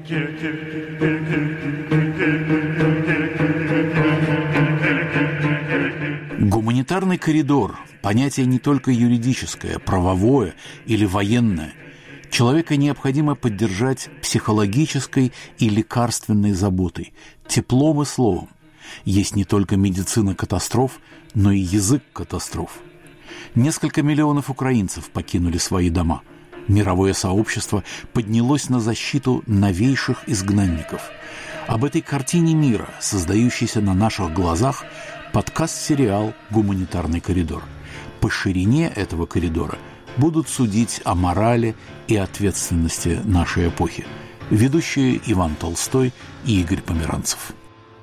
Гуманитарный коридор – понятие не только юридическое, правовое или военное. Человека необходимо поддержать психологической и лекарственной заботой, теплом и словом. Есть не только медицина катастроф, но и язык катастроф. Несколько миллионов украинцев покинули свои дома. Мировое сообщество поднялось на защиту новейших изгнанников. Об этой картине мира, создающейся на наших глазах, подкаст-сериал «Гуманитарный коридор». По ширине этого коридора будут судить о морали и ответственности нашей эпохи. Ведущие Иван Толстой и Игорь Померанцев.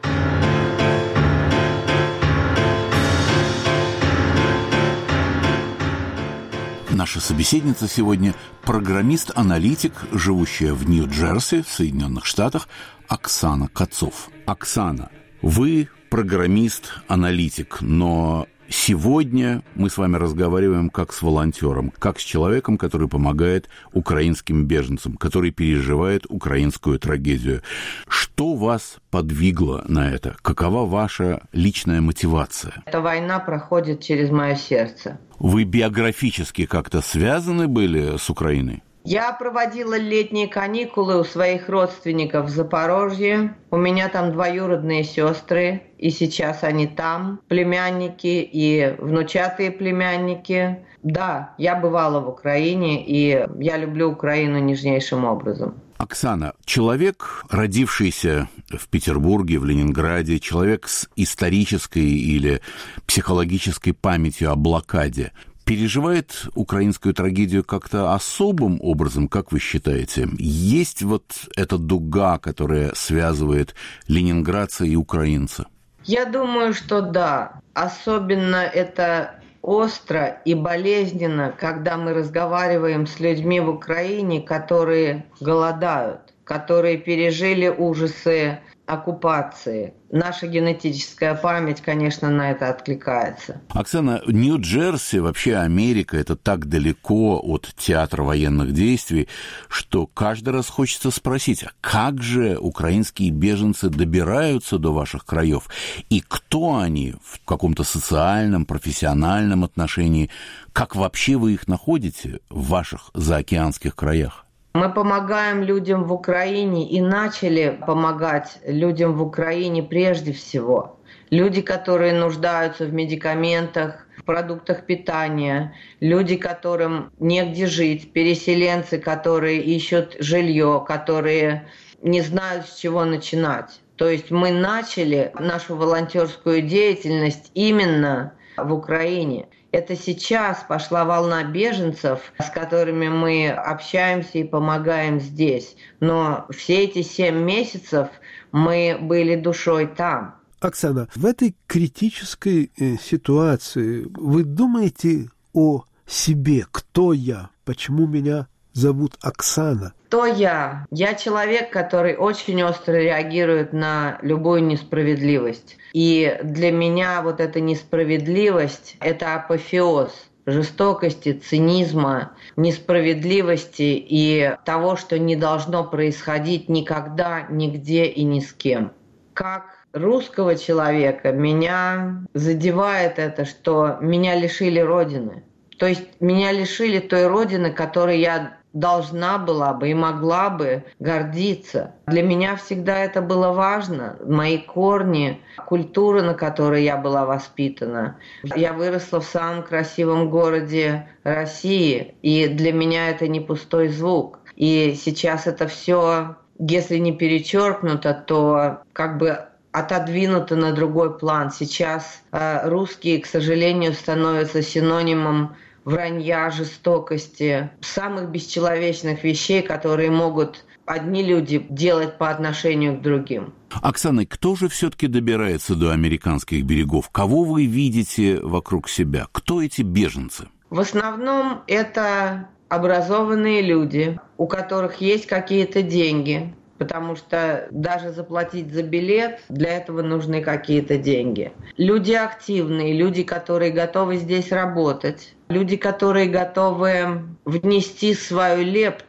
Наша собеседница сегодня – программист-аналитик, живущая в Нью-Джерси, в Соединенных Штатах, Оксана Кацов. Оксана, вы программист-аналитик, но сегодня мы с вами разговариваем как с волонтером, как с человеком, который помогает украинским беженцам, который переживает украинскую трагедию. Что вас подвигло на это? Какова ваша личная мотивация? Эта война проходит через мое сердце. Вы биографически как-то связаны были с Украиной? Я проводила летние каникулы у своих родственников в Запорожье. У меня там двоюродные сестры, и сейчас они там, племянники и внучатые племянники. Да, я бывала в Украине, и я люблю Украину нежнейшим образом. Оксана, человек, родившийся в Петербурге, в Ленинграде, человек с исторической или психологической памятью о блокаде, переживает украинскую трагедию как-то особым образом, как вы считаете? Есть вот эта дуга, которая связывает ленинградца и украинца? Я думаю, что да. Особенно это остро и болезненно, когда мы разговариваем с людьми в Украине, которые голодают, которые пережили ужасы оккупации. Наша генетическая память, конечно, на это откликается. Оксана, Нью-Джерси, вообще Америка, это так далеко от театра военных действий, что каждый раз хочется спросить, а как же украинские беженцы добираются до ваших краев? И кто они в каком-то социальном, профессиональном отношении? Как вообще вы их находите в ваших заокеанских краях? Мы помогаем людям в Украине и начали помогать людям в Украине прежде всего. Люди, которые нуждаются в медикаментах, в продуктах питания, люди, которым негде жить, переселенцы, которые ищут жилье, которые не знают, с чего начинать. То есть мы начали нашу волонтерскую деятельность именно в Украине. Это сейчас пошла волна беженцев, с которыми мы общаемся и помогаем здесь. Но все эти 7 месяцев мы были душой там. Оксана, в этой критической ситуации вы думаете о себе? Кто я? Почему меня зовут Оксана? Кто я? Я человек, который очень остро реагирует на любую несправедливость. И для меня вот эта несправедливость – это апофеоз жестокости, цинизма, несправедливости и того, что не должно происходить никогда, нигде и ни с кем. Как русского человека меня задевает это, что меня лишили Родины. То есть меня лишили той Родины, которой я должна была бы и могла бы гордиться. Для меня всегда это было важно. Мои корни, культура, на которой я была воспитана. Я выросла в самом красивом городе России, и для меня это не пустой звук. И сейчас это все, если не перечеркнуто, то как бы отодвинуто на другой план. Сейчас русские, к сожалению, становятся синонимом вранья, жестокости, самых бесчеловечных вещей, которые могут одни люди делать по отношению к другим. Оксана, кто же все-таки добирается до американских берегов? Кого вы видите вокруг себя? Кто эти беженцы? В основном это образованные люди, у которых есть какие-то деньги, потому что даже заплатить за билет, для этого нужны какие-то деньги. Люди активные, люди, которые готовы здесь работать, люди, которые готовы внести свою лепту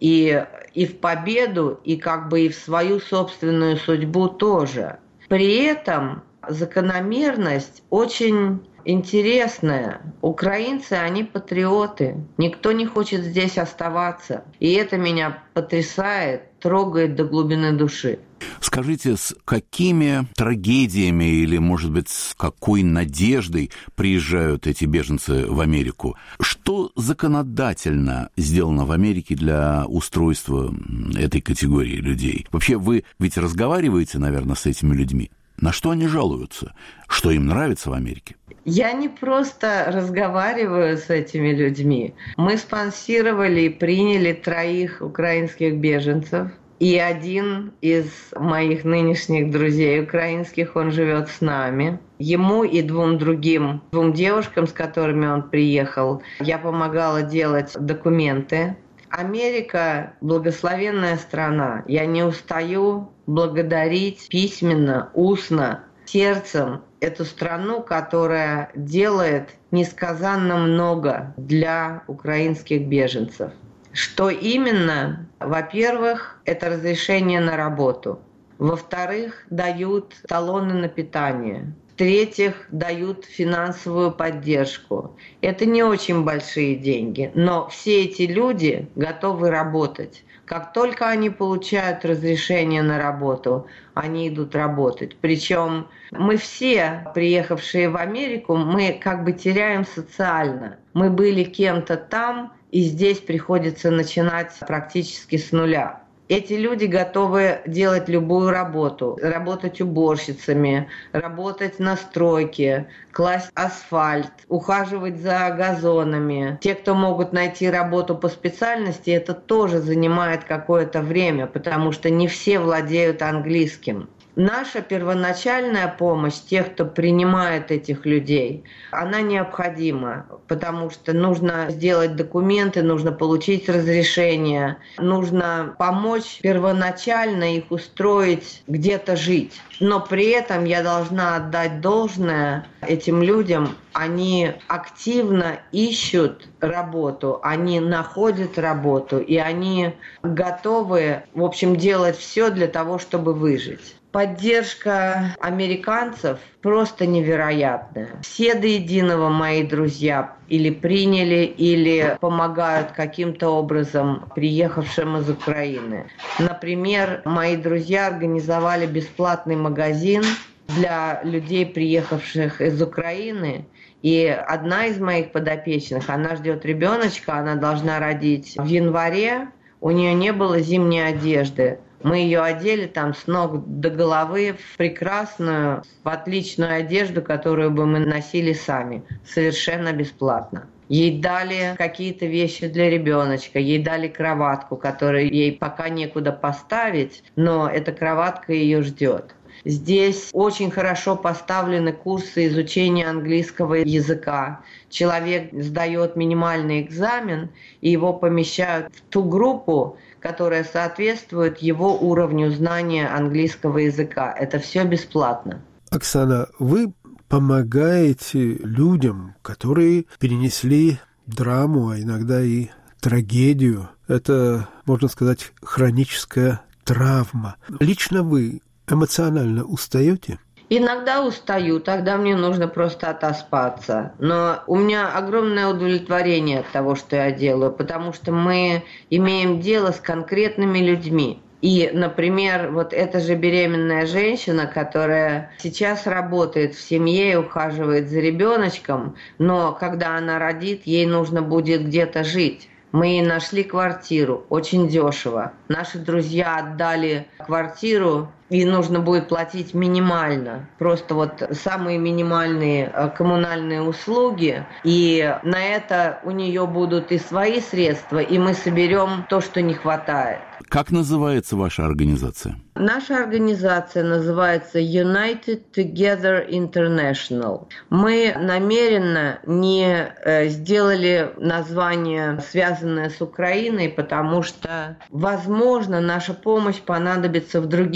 И в победу, и как бы и в свою собственную судьбу тоже. При этом закономерность очень интересная. Украинцы, они патриоты. Никто не хочет здесь оставаться. И это меня потрясает, трогает до глубины души. Скажите, с какими трагедиями или, может быть, с какой надеждой приезжают эти беженцы в Америку? Что законодательно сделано в Америке для устройства этой категории людей? Вообще, вы ведь разговариваете, наверное, с этими людьми? На что они жалуются? Что им нравится в Америке? Я не просто разговариваю с этими людьми. Мы спонсировали и приняли 3 украинских беженцев. И один из моих нынешних друзей украинских, он живет с нами. Ему и 2 девушкам, с которыми он приехал, я помогала делать документы. Америка – благословенная страна. Я не устаю благодарить письменно, устно, сердцем эту страну, которая делает несказанно много для украинских беженцев. Что именно? Во-первых, это разрешение на работу. Во-вторых, дают талоны на питание. В-третьих, дают финансовую поддержку. Это не очень большие деньги, но все эти люди готовы работать. Как только они получают разрешение на работу, они идут работать. Причем мы все, приехавшие в Америку, мы как бы теряем социально. Мы были кем-то там, и здесь приходится начинать практически с нуля. Эти люди готовы делать любую работу, работать уборщицами, работать на стройке, класть асфальт, ухаживать за газонами. Те, кто могут найти работу по специальности, это тоже занимает какое-то время, потому что не все владеют английским. Наша первоначальная помощь тех, кто принимает этих людей, она необходима, потому что нужно сделать документы, нужно получить разрешение, нужно помочь первоначально их устроить, где-то жить. Но при этом я должна отдать должное этим людям. Они активно ищут работу, они находят работу, и они готовы, в общем, делать все для того, чтобы выжить. Поддержка американцев просто невероятная. Все до единого мои друзья или приняли, или помогают каким-то образом приехавшим из Украины. Например, мои друзья организовали бесплатный магазин для людей, приехавших из Украины. И одна из моих подопечных, она ждет ребеночка, она должна родить в январе, у нее не было зимней одежды. Мы ее одели там с ног до головы в прекрасную, в отличную одежду, которую бы мы носили сами, совершенно бесплатно. Ей дали какие-то вещи для ребеночка, ей дали кроватку, которую ей пока некуда поставить, но эта кроватка ее ждет. Здесь очень хорошо поставлены курсы изучения английского языка. Человек сдает минимальный экзамен, и его помещают в ту группу, которая соответствует его уровню знания английского языка. Это все бесплатно. Оксана, вы помогаете людям, которые перенесли драму, а иногда и трагедию. Это, можно сказать, хроническая травма. Лично вы эмоционально устаете? Иногда устаю, тогда мне нужно просто отоспаться. Но у меня огромное удовлетворение от того, что я делаю, потому что мы имеем дело с конкретными людьми. И, например, вот эта же беременная женщина, которая сейчас работает в семье и ухаживает за ребеночком, но когда она родит, ей нужно будет где-то жить. Мы ей нашли квартиру, очень дешево. Наши друзья отдали квартиру, и нужно будет платить минимально. Просто вот самые минимальные коммунальные услуги. И на это у нее будут и свои средства, и мы соберем то, что не хватает. Как называется ваша организация? Наша организация называется United Together International. Мы намеренно не сделали название, связанное с Украиной, потому что, возможно, наша помощь понадобится в других частях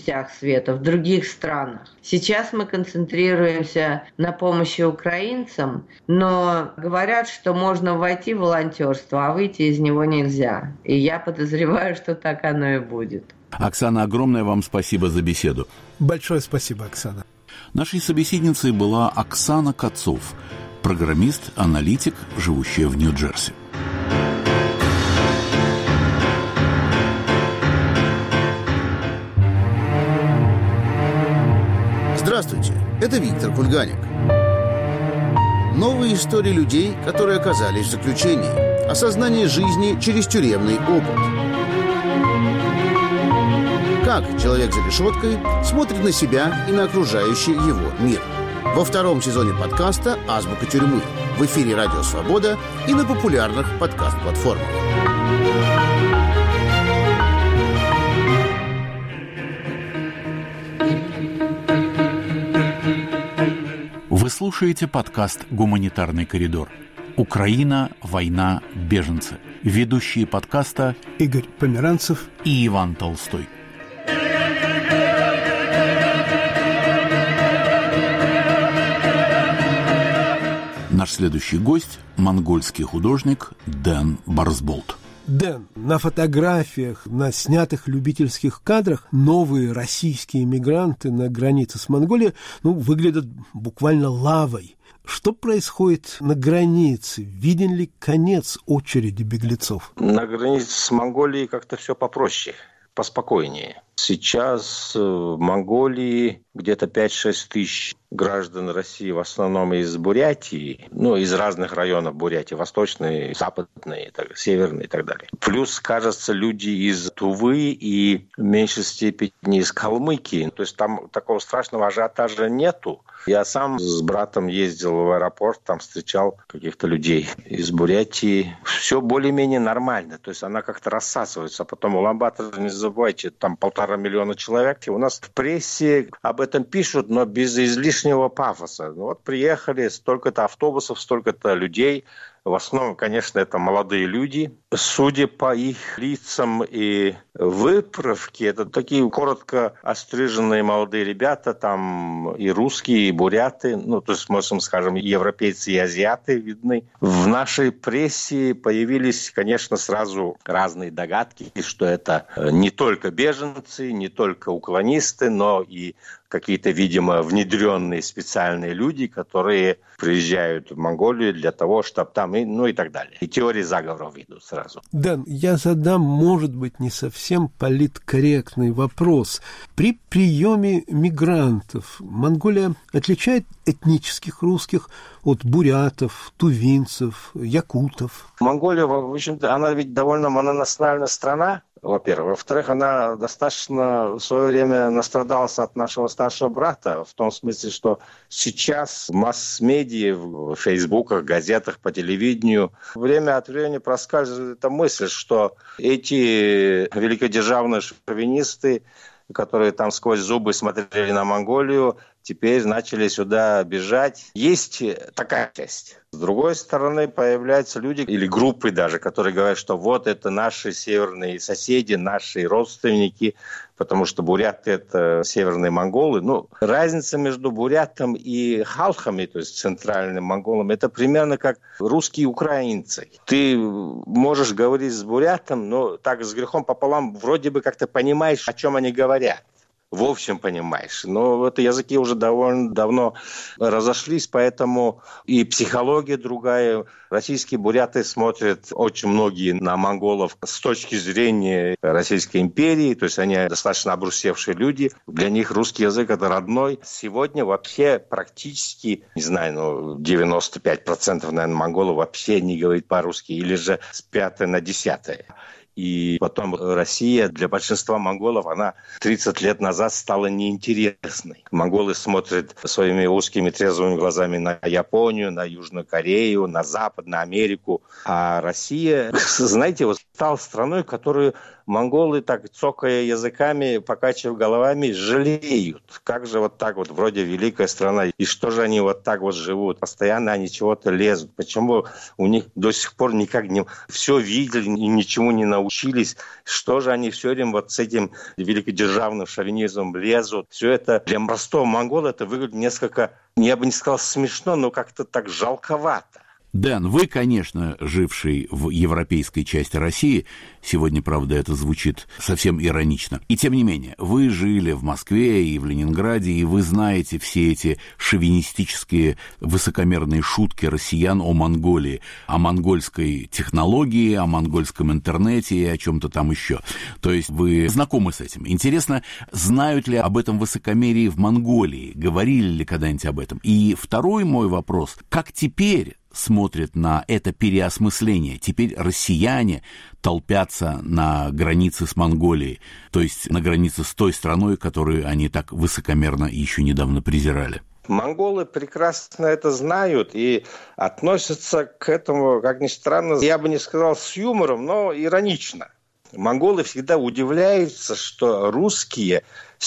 частях света, в других странах. Сейчас мы концентрируемся на помощи украинцам, но говорят, что можно войти в волонтерство, а выйти из него нельзя. И я подозреваю, что так оно и будет. Оксана, огромное вам спасибо за беседу. Большое спасибо, Оксана. Нашей собеседницей была Оксана Кацов, программист, аналитик, живущая в Нью-Джерси. Здравствуйте, это Виктор Кульганик. Новые истории людей, которые оказались в заключении. Осознание жизни через тюремный опыт. Как человек за решеткой смотрит на себя и на окружающий его мир. Во втором сезоне подкаста «Азбука тюрьмы». В эфире «Радио Свобода» и на популярных подкаст-платформах. Вы слушаете подкаст «Гуманитарный коридор». Украина, война, беженцы. Ведущие подкаста Игорь Померанцев и Иван Толстой. Наш следующий гость – монгольский художник Дэн Барсболт. Дэн, на фотографиях, на снятых любительских кадрах новые российские мигранты на границе с Монголией выглядят буквально лавой. Что происходит на границе? Виден ли конец очереди беглецов? На границе с Монголией как-то все попроще, поспокойнее. Сейчас в Монголии где-то 5-6 тысяч граждан России, в основном из Бурятии, из разных районов Бурятии, восточные, западные, северные и так далее. Плюс, кажется, люди из Тувы и в меньшей степени из Калмыкии. То есть там такого страшного ажиотажа нету. Я сам с братом ездил в аэропорт, там встречал каких-то людей из Бурятии. Все более-менее нормально. То есть она как-то рассасывается. А потом Улан-Батор, не забывайте, там 1,5 миллиона человек. И у нас в прессе об этом пишут, но без излишнего пафоса. Приехали, столько-то автобусов, столько-то людей. В основном, конечно, это молодые люди. Судя по их лицам и выправке, это такие коротко остриженные молодые ребята, там и русские, и буряты, то есть, можем, скажем, европейцы и азиаты видны. В нашей прессе появились, конечно, сразу разные догадки, что это не только беженцы, не только уклонисты, но и какие-то, видимо, внедренные специальные люди, которые приезжают в Монголию для того, чтобы там, и так далее. И теории заговоров идут сразу. Дэн, я задам, может быть, не совсем политкорректный вопрос. При приеме мигрантов Монголия отличает этнических русских от бурятов, тувинцев, якутов? Монголия, в общем-то, она ведь довольно мононациональная страна, во-первых. Во-вторых, она достаточно в свое время настрадалась от нашего старшего брата, в том смысле, что сейчас в масс-медиа, в фейсбуках, газетах, по телевидению время от времени проскальзывает эта мысль, что эти великодержавные шовинисты, которые там сквозь зубы смотрели на Монголию, теперь начали сюда бежать. Есть такая часть. С другой стороны, появляются люди или группы даже, которые говорят, что вот это наши северные соседи, наши родственники, потому что буряты – это северные монголы. Разница между бурятом и халхами, то есть центральным монголом, это примерно как русские украинцы. Ты можешь говорить с бурятом, но так с грехом пополам вроде бы как-то понимаешь, о чем они говорят. В общем, понимаешь. Но языки уже довольно давно разошлись, поэтому и психология другая. Российские буряты смотрят очень многие на монголов с точки зрения Российской империи, то есть они достаточно обрусевшие люди. Для них русский язык – это родной. Сегодня вообще практически, 95%, наверное, монголов вообще не говорит по-русски, или же с 5 на 10. И потом Россия для большинства монголов, она 30 лет назад стала неинтересной. Монголы смотрят своими узкими трезвыми глазами на Японию, на Южную Корею, на Запад, на Америку. А Россия, знаете, стал страной, которую монголы, так цокая языками, покачивая головами, жалеют. Как же вот так вот, вроде великая страна, и что же они вот так вот живут? Постоянно они чего-то лезут. Почему у них до сих пор никак не все видели и ничему не научились? Что же они все время вот с этим великодержавным шовинизмом лезут? Все это для простого монгола это выглядит несколько, я бы не сказал смешно, но как-то так жалковато. Дэн, вы, конечно, живший в европейской части России, сегодня, правда, это звучит совсем иронично, и тем не менее, вы жили в Москве и в Ленинграде, и вы знаете все эти шовинистические высокомерные шутки россиян о Монголии, о монгольской технологии, о монгольском интернете и о чем-то там еще. То есть вы знакомы с этим. Интересно, знают ли об этом высокомерии в Монголии, говорили ли когда-нибудь об этом? И второй мой вопрос, как теперь смотрят на это переосмысление? Теперь россияне толпятся на границе с Монголией, то есть на границе с той страной, которую они так высокомерно еще недавно презирали. Монголы прекрасно это знают и относятся к этому, как ни странно, я бы не сказал с юмором, но иронично. Монголы всегда удивляются, что русские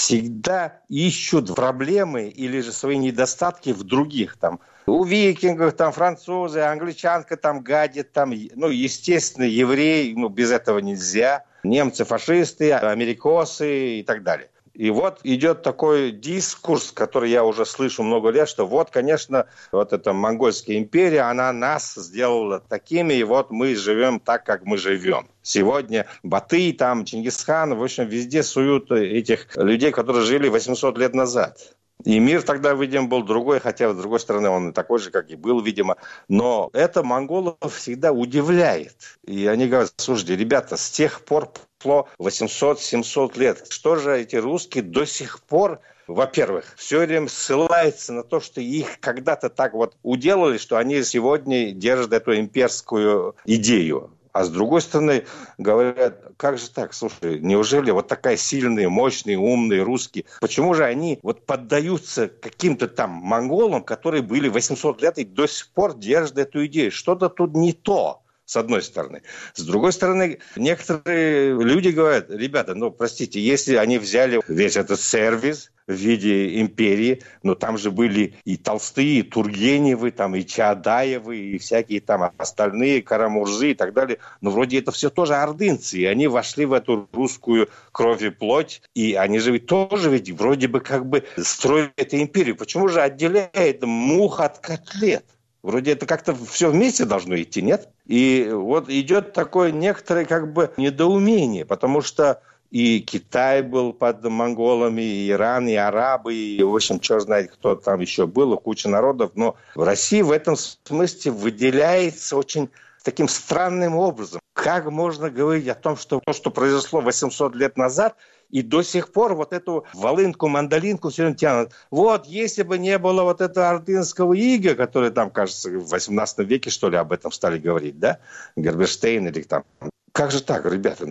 всегда ищут проблемы или же свои недостатки в других. Там, у викингов, там, французы, англичанка там гадит, там, естественно, евреи, без этого нельзя. Немцы, фашисты, америкосы и так далее. И вот идет такой дискурс, который я уже слышу много лет, что вот, конечно, вот эта монгольская империя, она нас сделала такими, и вот мы живем так, как мы живем. Сегодня Батый, там, Чингисхан, в общем, везде суют этих людей, которые жили 800 лет назад. И мир тогда, видимо, был другой, хотя, с другой стороны, он такой же, как и был, видимо. Но это монголов всегда удивляет. И они говорят, слушайте, ребята, с тех пор прошло 800-700 лет. Что же эти русские до сих пор, во-первых, все время ссылаются на то, что их когда-то так вот уделали, что они сегодня держат эту имперскую идею. А с другой стороны, говорят, как же так, слушай, неужели вот такая сильные, мощные, умные русские, почему же они вот поддаются каким-то там монголам, которые были 800 лет и до сих пор держат эту идею? Что-то тут не то, с одной стороны. С другой стороны, некоторые люди говорят, ребята, простите, если они взяли весь этот сервис в виде империи, там же были и Толстые, и Тургеневы, там, и Чаадаевы, и всякие там остальные, Карамурзы и так далее. Но вроде это все тоже ордынцы, и они вошли в эту русскую кровь и плоть, и они же тоже вроде бы как бы строят эту империю. Почему же отделяет мух от котлет? Вроде это как-то все вместе должно идти, нет? И вот идет такое некоторое как бы недоумение, потому что и Китай был под монголами, и Иран, и арабы, и, в общем, черт знает, кто там еще был, куча народов. Но Россия в этом смысле выделяется очень таким странным образом. Как можно говорить о том, что то, что произошло 800 лет назад, и до сих пор вот эту волынку, мандолинку все время тянут. Вот, если бы не было вот этого ордынского ига, который там, кажется, в 18 веке, что ли, об этом стали говорить, да? Герберштейн или там... Как же так, ребята?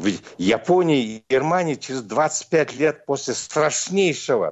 Япония и Германия через 25 лет после страшнейшего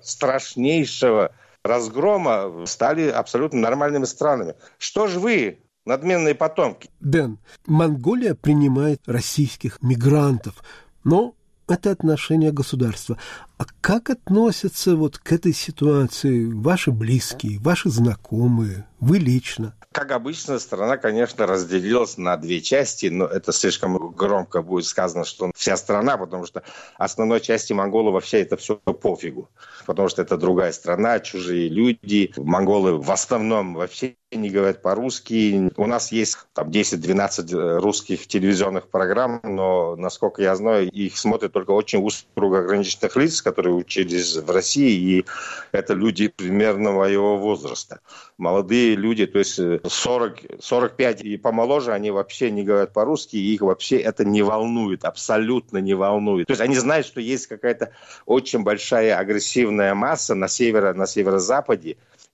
разгрома стали абсолютно нормальными странами. Что же вы, надменные потомки? Дэн, Монголия принимает российских мигрантов, но это отношение государства. А как относятся вот к этой ситуации ваши близкие, ваши знакомые, вы лично? Как обычно, страна, конечно, разделилась на две части, но это слишком громко будет сказано, что вся страна, потому что основной части монголов вообще это все пофигу, потому что это другая страна, чужие люди. Монголы в основном вообще не говорят по-русски. У нас есть там 10-12 русских телевизионных программ, но, насколько я знаю, их смотрят только очень узкий круг ограниченных лиц, которые учились в России, и это люди примерно моего возраста. Молодые люди, то есть 40-45 и помоложе, они вообще не говорят по-русски, и их вообще это не волнует, абсолютно не волнует. То есть они знают, что есть какая-то очень большая агрессивная масса на северо-западе,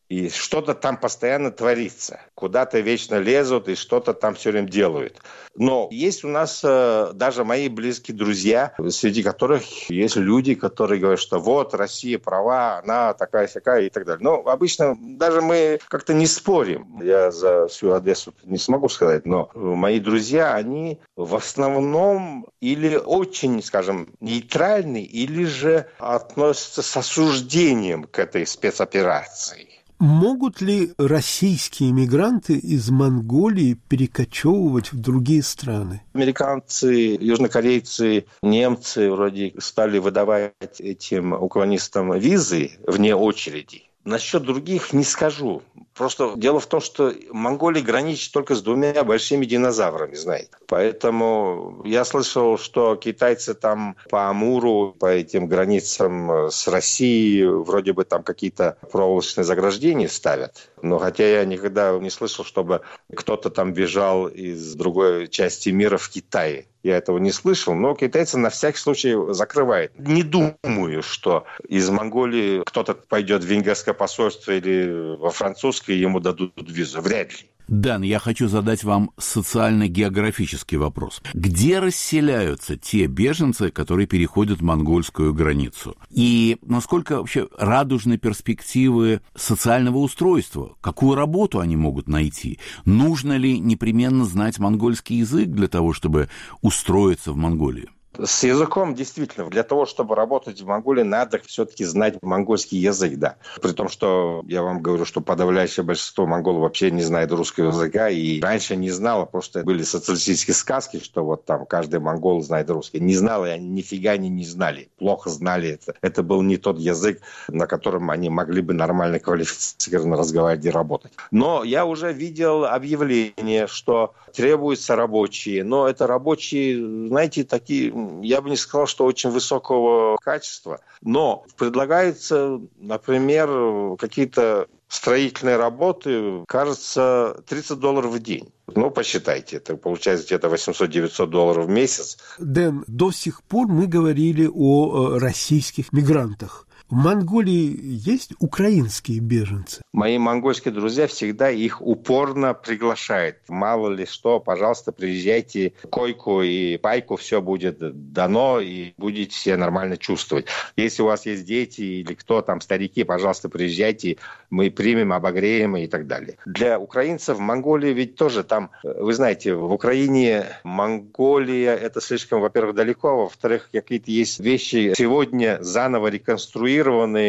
И что-то там постоянно творится. Куда-то вечно лезут и что-то там все время делают. Но есть у нас даже мои близкие друзья, среди которых есть люди, которые говорят, что вот, Россия права, она такая-сякая и так далее. Но обычно даже мы как-то не спорим. Я за всю Одессу не смогу сказать, но мои друзья, они в основном или очень, скажем, нейтральны, или же относятся с осуждением к этой спецоперации. Могут ли российские мигранты из Монголии перекочевывать в другие страны? Американцы, южнокорейцы, немцы вроде стали выдавать этим уклонистам визы вне очереди. Насчет других не скажу. Просто дело в том, что Монголия граничит только с двумя большими динозаврами, знаете. Поэтому я слышал, что китайцы там по Амуру, по этим границам с Россией, вроде бы там какие-то проволочные заграждения ставят. Но хотя я никогда не слышал, чтобы кто-то там бежал из другой части мира в Китай. Я этого не слышал, но китайцы на всякий случай закрывают. Не думаю, что из Монголии кто-то пойдет в венгерское посольство или во французское, и ему дадут визу. Вряд ли. Дан, я хочу задать вам социально-географический вопрос. Где расселяются те беженцы, которые переходят монгольскую границу? И насколько вообще радужны перспективы социального устройства? Какую работу они могут найти? Нужно ли непременно знать монгольский язык для того, чтобы устроиться в Монголии? С языком действительно. Для того, чтобы работать в Монголии, надо все-таки знать монгольский язык, да. При том, что я вам говорю, что подавляющее большинство монголов вообще не знает русского языка. И раньше не знало, просто были социалистические сказки, что вот там каждый монгол знает русский. Не знал, и они нифига не знали. Плохо знали это. Это был не тот язык, на котором они могли бы нормально квалифицированно разговаривать и работать. Но я уже видел объявление, что требуются рабочие. Но это рабочие, знаете, такие... Я бы не сказал, что очень высокого качества, но предлагается, например, какие-то строительные работы, кажется, $30 в день. Ну, посчитайте, это получается где-то $800-900 в месяц. Дэн, до сих пор мы говорили о российских мигрантах. В Монголии есть украинские беженцы? Мои монгольские друзья всегда их упорно приглашают. Мало ли что, пожалуйста, приезжайте, койку и пайку, все будет дано, и будете себя нормально чувствовать. Если у вас есть дети или кто там, старики, пожалуйста, приезжайте, мы примем, обогреем и так далее. Для украинцев в Монголии ведь тоже там, вы знаете, в Украине Монголия, это слишком, во-первых, далеко, во-вторых, какие-то есть вещи сегодня заново реконструированные,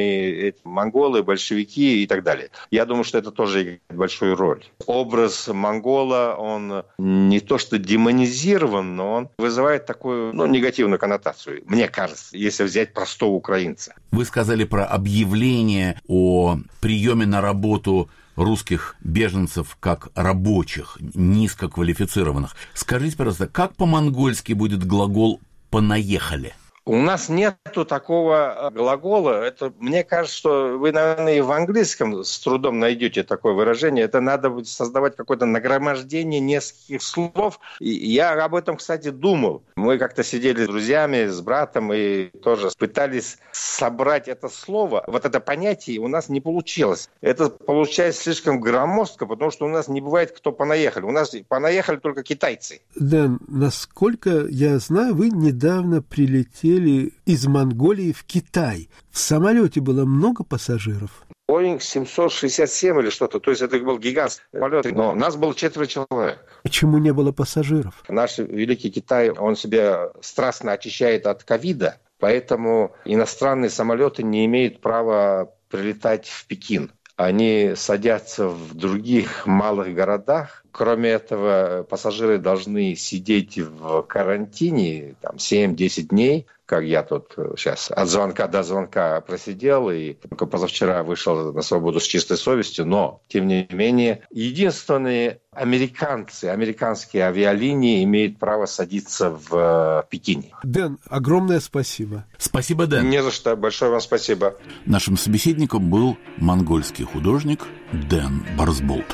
монголы, большевики и так далее. Я думаю, что это тоже играет большую роль. Образ монгола, он не то что демонизирован, но он вызывает такую, негативную коннотацию, мне кажется, если взять простого украинца. Вы сказали про объявление о приеме на работу русских беженцев как рабочих, низкоквалифицированных. Скажите, пожалуйста, как по-монгольски будет глагол «понаехали»? У нас нету такого глагола. Это, мне кажется, что вы, наверное, и в английском с трудом найдете такое выражение. Это надо будет создавать какое-то нагромождение нескольких слов. И я об этом, кстати, думал. Мы как-то сидели с друзьями, с братом и тоже пытались собрать это слово. Вот это понятие у нас не получилось. Это получается слишком громоздко, потому что у нас не бывает, кто понаехали. У нас понаехали только китайцы. Дэн, насколько я знаю, вы недавно прилетели из Монголии в Китай. В самолете было много пассажиров? Боинг 767 или что-то. То есть это был гигантский самолет. Но нас было 4 человек. Почему не было пассажиров? Наш великий Китай, он себя страстно очищает от ковида, поэтому иностранные самолеты не имеют права прилетать в Пекин. Они садятся в других малых городах. Кроме этого, пассажиры должны сидеть в карантине 7-10 дней, как я тут сейчас от звонка до звонка просидел и только позавчера вышел на свободу с чистой совестью. Но, тем не менее, единственные американские авиалинии имеют право садиться в Пекине. Дэн, огромное спасибо. Спасибо, Дэн. Не за что. Большое вам спасибо. Нашим собеседником был монгольский художник Дэн Барсболт.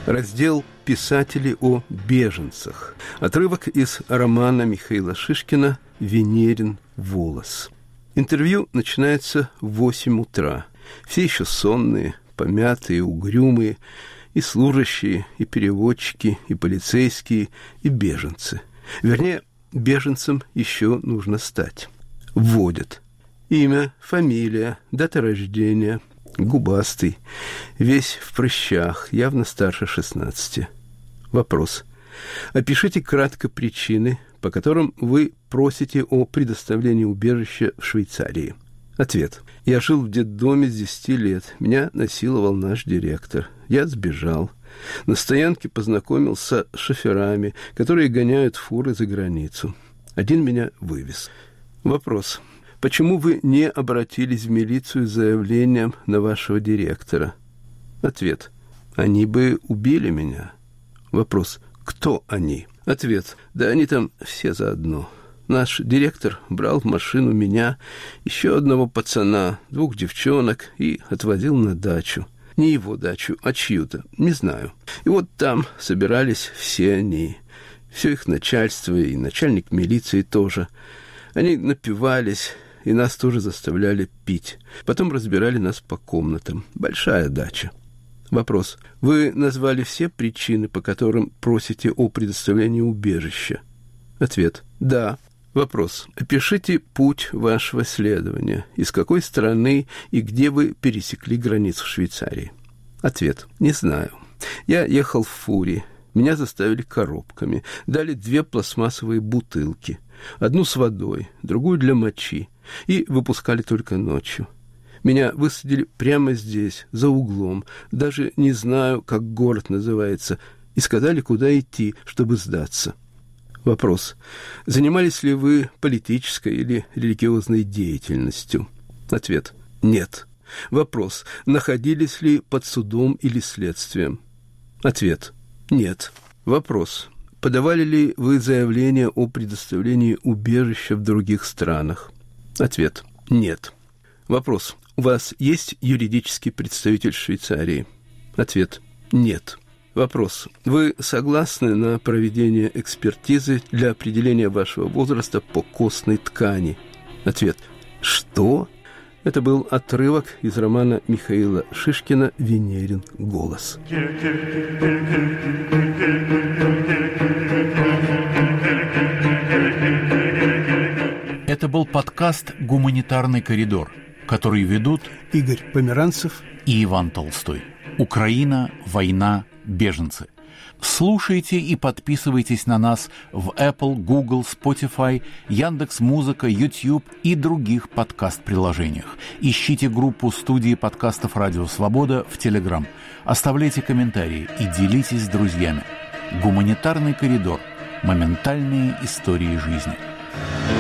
Раздел «Писатели о беженцах». Отрывок из романа Михаила Шишкина «Венерин волос». Интервью начинается в 8 утра. Все еще сонные, помятые, угрюмые, и служащие, и переводчики, и полицейские, и беженцы. Вернее, беженцам еще нужно стать. Вводят. Имя, фамилия, дата рождения, губастый, весь в прыщах, явно старше 16. Вопрос. Опишите кратко причины, по которым вы просите о предоставлении убежища в Швейцарии. Ответ. Я жил в детдоме с 10 лет. Меня насиловал наш директор. Я сбежал. На стоянке познакомился с шоферами, которые гоняют фуры за границу. Один меня вывез. Вопрос. Почему вы не обратились в милицию с заявлением на вашего директора? Ответ. Они бы убили меня. Вопрос. Кто они? Ответ. Да они там все заодно. Наш директор брал в машину меня, еще одного пацана, 2 девчонок и отвозил на дачу. Не его дачу, а чью-то, не знаю. И вот там собирались все они. Все их начальство и начальник милиции тоже. Они напивались, и нас тоже заставляли пить. Потом разбирали нас по комнатам. Большая дача. Вопрос. Вы назвали все причины, по которым просите о предоставлении убежища? Ответ. Да. Вопрос. Опишите путь вашего следования. Из какой страны и где вы пересекли границу Швейцарии? Ответ. Не знаю. Я ехал в фуре. Меня заставили коробками. Дали 2 пластмассовые бутылки. Одну с водой, другую для мочи. И выпускали только ночью. Меня высадили прямо здесь, за углом. Даже не знаю, как город называется. И сказали, куда идти, чтобы сдаться. Вопрос. Занимались ли вы политической или религиозной деятельностью? Ответ. Нет. Вопрос. Находились ли под судом или следствием? Ответ. Нет. Вопрос. Подавали ли вы заявление о предоставлении убежища в других странах? Ответ. Нет. Вопрос. У вас есть юридический представитель Швейцарии? Ответ. Нет. Вопрос. Вы согласны на проведение экспертизы для определения вашего возраста по костной ткани? Ответ. Что? Это был отрывок из романа Михаила Шишкина «Венерин голос». Это был подкаст «Гуманитарный коридор», который ведут Игорь Померанцев и Иван Толстой. Украина, война, беженцы. Слушайте и подписывайтесь на нас в Apple, Google, Spotify, Яндекс.Музыка, YouTube и других подкаст-приложениях. Ищите группу студии подкастов «Радио Свобода» в Telegram. Оставляйте комментарии и делитесь с друзьями. Гуманитарный коридор. Моментальные истории жизни.